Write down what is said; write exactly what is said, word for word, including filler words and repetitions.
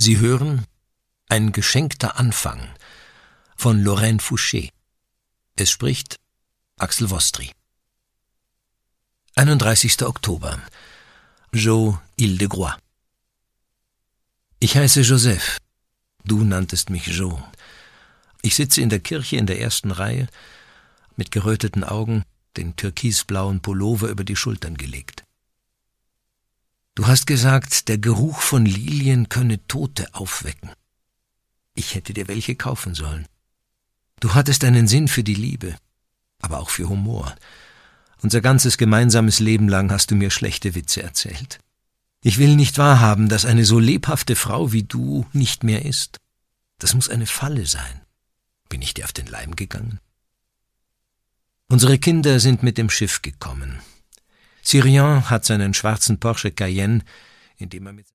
Sie hören Ein geschenkter Anfang von Lorraine Fouché. Es spricht Axel Wostry. einunddreißigster Oktober. Jo Ile-de-Groix. Ich heiße Joseph. Du nanntest mich Jo. Ich sitze in der Kirche in der ersten Reihe, mit geröteten Augen, den türkisblauen Pullover über die Schultern gelegt. Du hast gesagt, der Geruch von Lilien könne Tote aufwecken. Ich hätte dir welche kaufen sollen. Du hattest einen Sinn für die Liebe, aber auch für Humor. Unser ganzes gemeinsames Leben lang hast du mir schlechte Witze erzählt. Ich will nicht wahrhaben, dass eine so lebhafte Frau wie du nicht mehr ist. Das muss eine Falle sein. Bin ich dir auf den Leim gegangen? Unsere Kinder sind mit dem Schiff gekommen. Cyrian hat seinen schwarzen Porsche Cayenne, in dem er mit